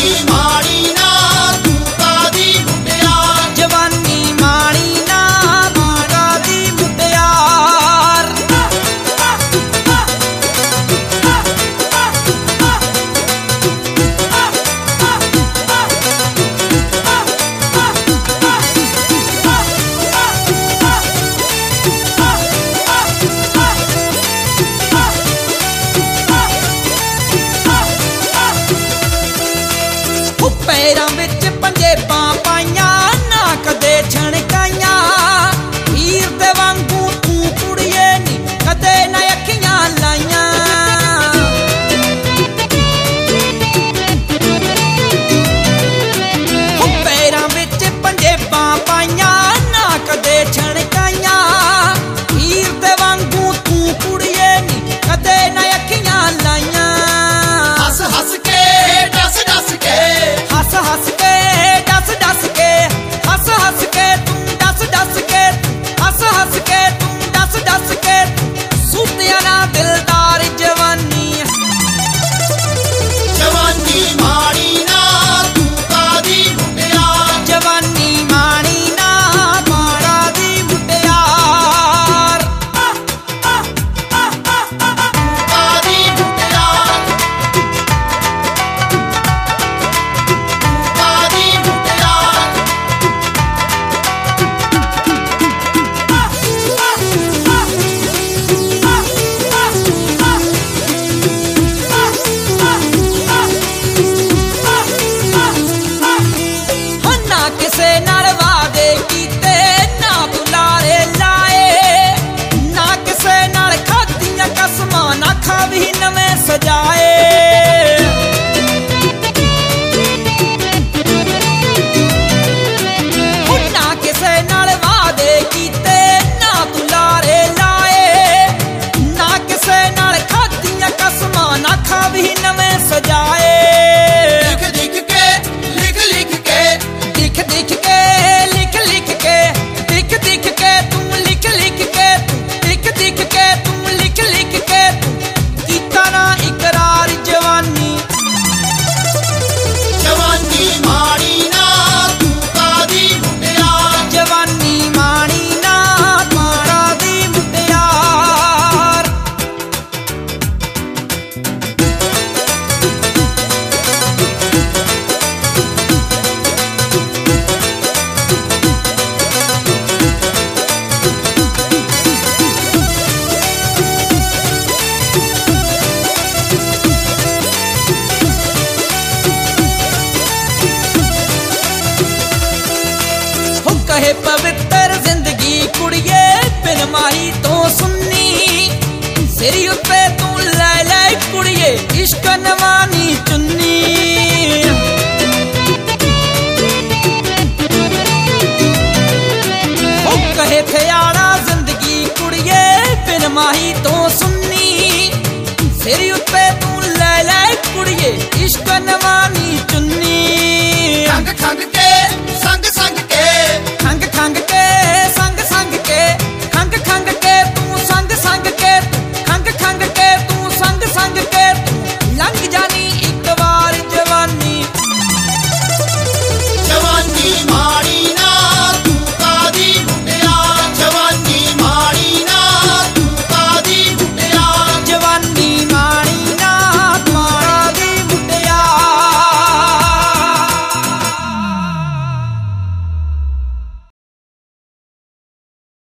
पैरां विच पंजेबां पाइयां ना कदे छणकाइयां हीर दे वांगू तू कुड़िए नी कदे ना अखियां लाइयां पैरां विच पंजेबां पाइयां ना कदे छणकाइयां हीर दे वांगू तू कुड़िए नी कदे ना अखियां लाइयां हस हस के डस डस के हस हस के डस डस के हस हस के तू डस डस के हस हस के तू डस डस के सुतिया ना दिलदार जवानी जवानी माड़ी ना तू कादी मुटिया जवानी माड़ी ना माड़ा दी मुटियार कादी मुटिया कादी मुटिया ना किसे नाल वादे कीते ना बुलारे लाए ना किसे नाल खादियां कसमां ना खावी नवें सजाए ना किसे नाल वादे कीते ना बुलारे लाए ना किसे नाल खादियां कसमां ना खावी नवें सजाए लिख लिख के लिख लिख के दिख दिख के लिख लिख के दिख दिख के तू लिख लिख के दिख दिख के तू लिख लिख के कीता ना इकरार जवानी जवानी माड़ी ना तू कादी मुटिया जवानी माड़ी ना माड़ा दी मुटियार हो कहे पवित्र जिंदगी कुड़िए बिन माही तो सुन्नी सिरी उत्ते तू लै लै कुड़िए इश्क नवानी चुन्नी हो कहे थयाड़ा जिंदगी कुड़िए बिन माही तो सुन्नी सिरी उत्ते तू लै लै कुड़िए इश्क नवानी